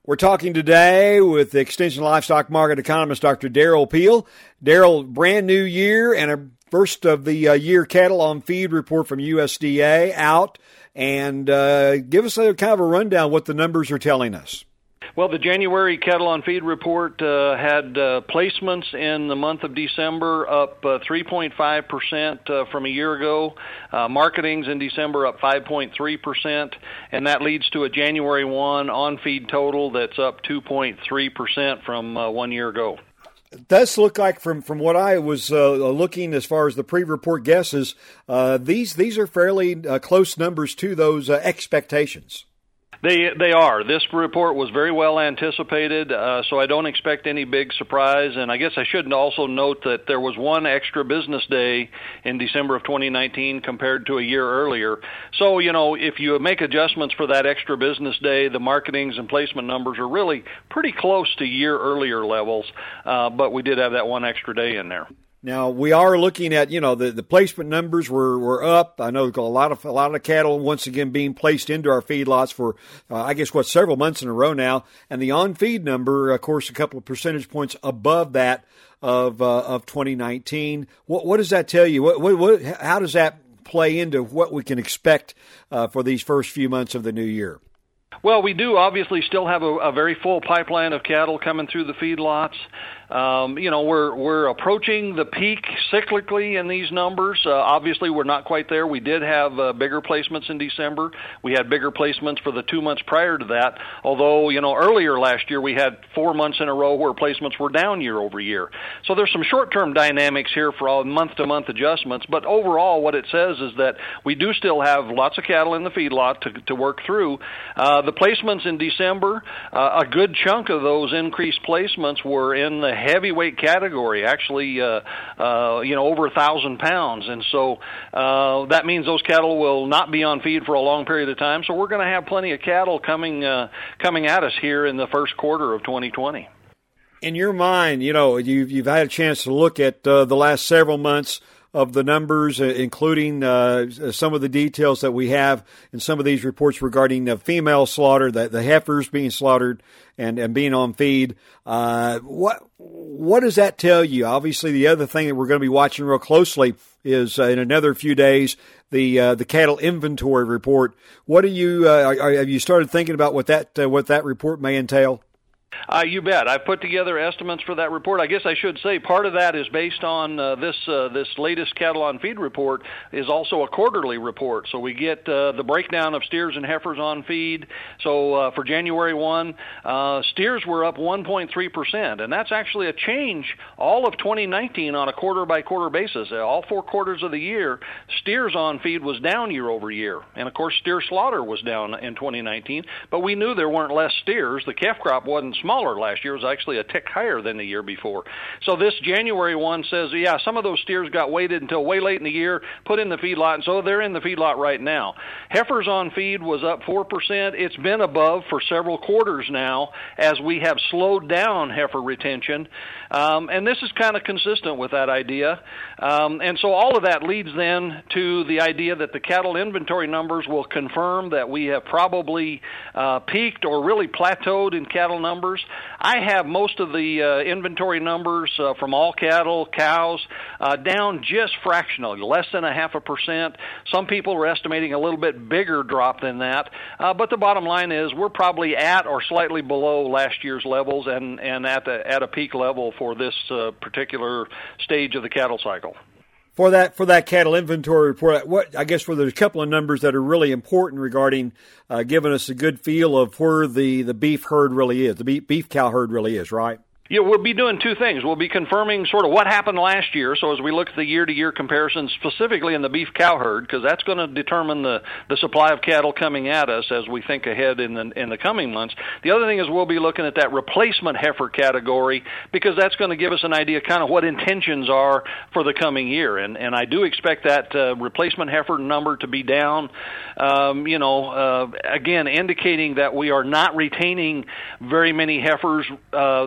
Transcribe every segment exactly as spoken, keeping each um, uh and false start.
We're talking today with the Extension Livestock Market Economist, Doctor Darrell Peel. Darrell, brand new year and a first of the uh, year cattle on feed report from U S D A out. And uh, give us a kind of a rundown what the numbers are telling us. Well, the January cattle on feed report uh, had uh, placements in the month of December up uh, three point five percent uh, from a year ago. Uh, marketings in December up five point three percent, and that leads to a January first on feed total that's up two point three percent from uh, one year ago. It does look like, from, from what I was uh, looking as far as the pre-report guesses, uh, these these are fairly uh, close numbers to those uh, expectations. They they are. This report was very well anticipated, uh, so I don't expect any big surprise. And I guess I should also note that there was one extra business day in December of twenty nineteen compared to a year earlier. So, you know, if you make adjustments for that extra business day, the marketings and placement numbers are really pretty close to year earlier levels, uh, but we did have that one extra day in there. Now, we are looking at, you know, the, the placement numbers were, were up. I know a lot of a lot of cattle once again being placed into our feedlots for, uh, I guess, what, several months in a row now. And the on-feed number, of course, a couple of percentage points above that of uh, of twenty nineteen. What what does that tell you? What, what, what how does that play into what we can expect uh, for these first few months of the new year? Well, we do obviously still have a, a very full pipeline of cattle coming through the feedlots. Um, you know, we're we're approaching the peak cyclically in these numbers. Uh, obviously, we're not quite there. We did have uh, bigger placements in December. We had bigger placements for the two months prior to that, although, you know, earlier last year we had four months in a row where placements were down year over year. So there's some short-term dynamics here for all month-to-month adjustments, but overall what it says is that we do still have lots of cattle in the feedlot to, to work through. Uh, the placements in December, uh, a good chunk of those increased placements were in the heavyweight category, actually, uh, uh, you know, over a thousand pounds. And so uh, that means those cattle will not be on feed for a long period of time. So we're going to have plenty of cattle coming uh, coming at us here in the first quarter of twenty twenty. In your mind, you know, you've, you've had a chance to look at uh, the last several months of the numbers, uh, including uh, some of the details that we have in some of these reports regarding uh, female slaughter, the, the heifers being slaughtered and, and being on feed. Uh, what what does that tell you? Obviously, the other thing that we're going to be watching real closely is uh, in another few days the uh, the cattle inventory report. What do you uh, are, have you started thinking about what that uh, what that report may entail? Uh, you bet. I've put together estimates for that report. I guess I should say part of that is based on uh, this uh, this latest cattle on feed report is also a quarterly report. So we get uh, the breakdown of steers and heifers on feed. So uh, for January first, uh, steers were up one point three percent, and that's actually a change all of twenty nineteen on a quarter-by-quarter basis. Uh, all four quarters of the year, steers on feed was down year over year. And, of course, steer slaughter was down in twenty nineteen, but we knew there weren't less steers. The calf crop wasn't smaller last year. It was actually a tick higher than the year before. So this January first says, yeah, some of those steers got waited until way late in the year, put in the feedlot, and so they're in the feedlot right now. Heifers on feed was up four percent. It's been above for several quarters now as we have slowed down heifer retention. Um, and this is kind of consistent with that idea. Um, and so all of that leads then to the idea that the cattle inventory numbers will confirm that we have probably uh, peaked or really plateaued in cattle numbers. I have most of the uh, inventory numbers uh, from all cattle, cows, uh, down just fractionally, less than a half a percent. Some people are estimating a little bit bigger drop than that. Uh, but the bottom line is we're probably at or slightly below last year's levels and, and at, the, at a peak level for this uh, particular stage of the cattle cycle. For that for that cattle inventory report, what I guess where there's a couple of numbers that are really important regarding uh, giving us a good feel of where the, the beef herd really is, the beef, beef cow herd really is, right? Yeah, we'll be doing two things. We'll be confirming sort of what happened last year, so as we look at the year-to-year comparisons, specifically in the beef cow herd, because that's going to determine the, the supply of cattle coming at us as we think ahead in the in the coming months. The other thing is we'll be looking at that replacement heifer category, because that's going to give us an idea kind of what intentions are for the coming year. And, and I do expect that uh, replacement heifer number to be down, um, you know, uh, again, indicating that we are not retaining very many heifers uh, that would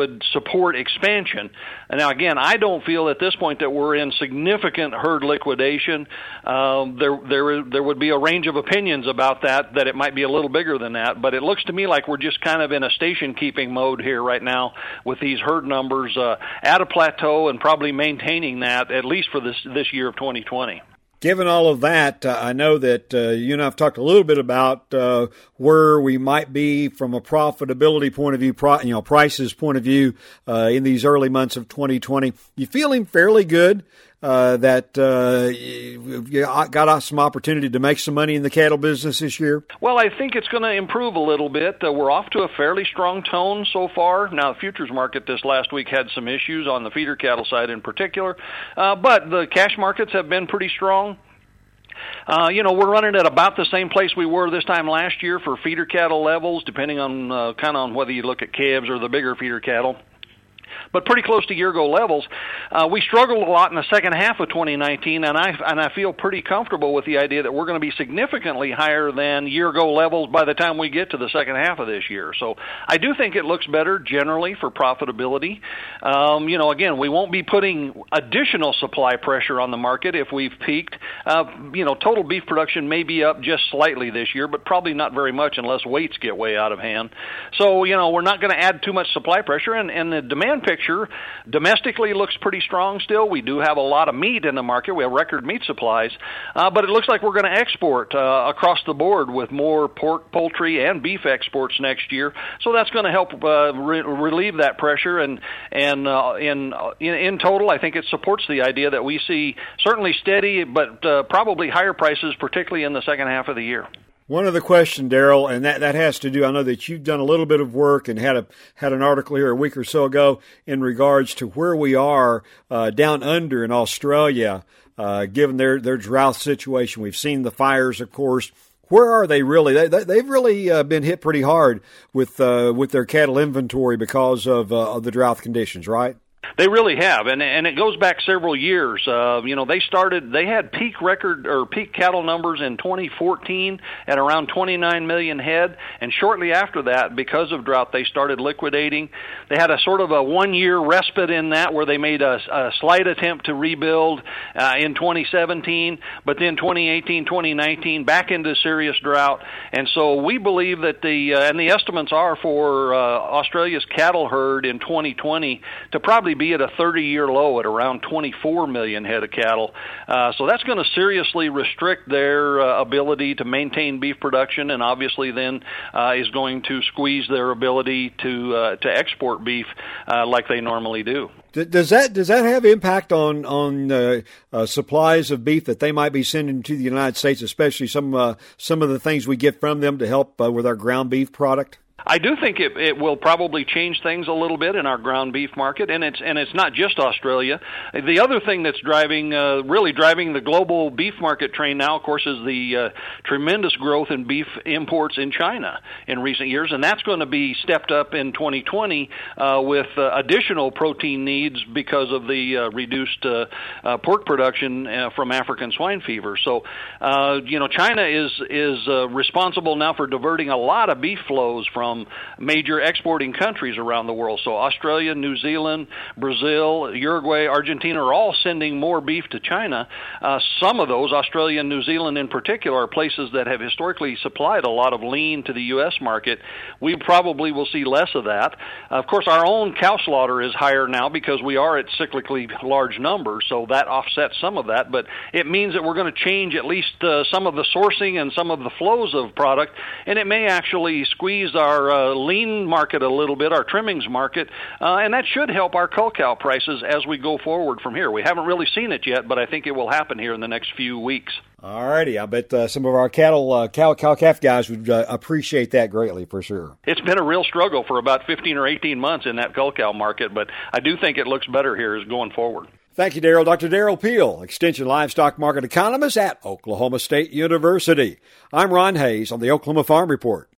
would support expansion. And now, again, I don't feel at this point that we're in significant herd liquidation. Um, there, there, there would be a range of opinions about that, that it might be a little bigger than that. But it looks to me like we're just kind of in a station-keeping mode here right now with these herd numbers uh, at a plateau and probably maintaining that at least for this this year of twenty twenty. Given all of that, uh, I know that uh, you and I have talked a little bit about uh, where we might be from a profitability point of view, pro- you know, prices point of view uh, in these early months of twenty twenty. You feeling fairly good uh, that uh, you, you got some opportunity to make some money in the cattle business this year? Well, I think it's going to improve a little bit. Uh, we're off to a fairly strong tone so far. Now, the futures market this last week had some issues on the feeder cattle side in particular, uh, but the cash markets have been pretty strong. Uh, you know, we're running at about the same place we were this time last year for feeder cattle levels, depending on uh, kind of on whether you look at calves or the bigger feeder cattle, but pretty close to year-ago levels. Uh, we struggled a lot in the second half of twenty nineteen, and I and I feel pretty comfortable with the idea that we're going to be significantly higher than year-ago levels by the time we get to the second half of this year. So I do think it looks better generally for profitability. Um, you know, again, we won't be putting additional supply pressure on the market if we've peaked. Uh, you know, total beef production may be up just slightly this year, but probably not very much unless weights get way out of hand. So, you know, we're not going to add too much supply pressure, and, and the demand picture domestically looks pretty strong still. We do have a lot of meat in the market. We have record meat supplies, uh, but it looks like we're going to export uh, across the board with more pork, poultry, and beef exports next year. So that's going to help uh, re- relieve that pressure. And and uh, in, in in total, I think it supports the idea that we see certainly steady, but uh, probably higher prices, particularly in the second half of the year. One other question, Darrell, and that, that has to do, I know that you've done a little bit of work and had a had an article here a week or so ago in regards to where we are uh, down under in Australia, uh, given their, their drought situation. We've seen the fires, of course. Where are they really? They, they, they've really uh, been hit pretty hard with uh, with their cattle inventory because of, uh, of the drought conditions, right? They really have, and and it goes back several years. Uh, you know, they started, they had peak record or peak cattle numbers in twenty fourteen at around twenty-nine million head, and shortly after that, because of drought, they started liquidating. They had a sort of a one-year respite in that where they made a, a slight attempt to rebuild uh, in twenty seventeen, but then twenty eighteen, twenty nineteen, back into serious drought. And so we believe that the, uh, and the estimates are for uh, Australia's cattle herd in twenty twenty to probably be at a thirty-year low at around twenty-four million head of cattle. Uh, so that's going to seriously restrict their uh, ability to maintain beef production, and obviously then uh, is going to squeeze their ability to uh, to export beef uh, like they normally do. Does that does that have impact on on uh, uh, supplies of beef that they might be sending to the United States, especially some uh, some of the things we get from them to help uh, with our ground beef product? I do think it, it will probably change things a little bit in our ground beef market, and it's and it's not just Australia. The other thing that's driving, uh, really driving the global beef market train now, of course, is the uh, tremendous growth in beef imports in China in recent years, and that's going to be stepped up in twenty twenty uh, with uh, additional protein needs because of the uh, reduced uh, uh, pork production uh, from African swine fever. So, uh, you know, China is is uh, responsible now for diverting a lot of beef flows from major exporting countries around the world. So Australia, New Zealand, Brazil, Uruguay, Argentina are all sending more beef to China. Uh, some of those, Australia and New Zealand in particular, are places that have historically supplied a lot of lean to the U S market. We probably will see less of that. Uh, of course, our own cow slaughter is higher now because we are at cyclically large numbers, so that offsets some of that. But it means that we're going to change at least uh, some of the sourcing and some of the flows of product, and it may actually squeeze our uh, lean market a little bit, our trimmings market, uh, and that should help our cull cow prices as we go forward from here. We haven't really seen it yet, but I think it will happen here in the next few weeks. All righty. I bet uh, some of our cattle, uh, cow, cow calf guys would uh, appreciate that greatly for sure. It's been a real struggle for about fifteen or eighteen months in that cull cow market, but I do think it looks better here as going forward. Thank you, Darrell. Doctor Darrell Peel, Extension Livestock Market Economist at Oklahoma State University. I'm Ron Hayes on the Oklahoma Farm Report.